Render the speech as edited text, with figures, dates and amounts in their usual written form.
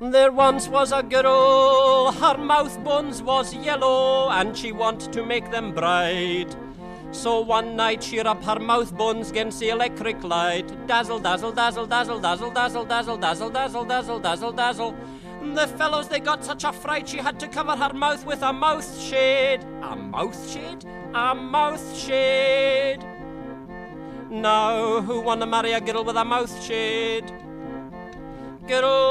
There once was a girl, her mouth bones was yellow, and she wanted to make them bright. So one night she rubbed her mouth bones against the electric light. Dazzle, dazzle, dazzle, dazzle, dazzle, dazzle, dazzle, dazzle, dazzle, dazzle, dazzle, dazzle. The fellows, they got such a fright, she had to cover her mouth with a mouth shade. A mouth shade? A mouth shade. Now, who wanna marry a girl with a mouth shade? Girl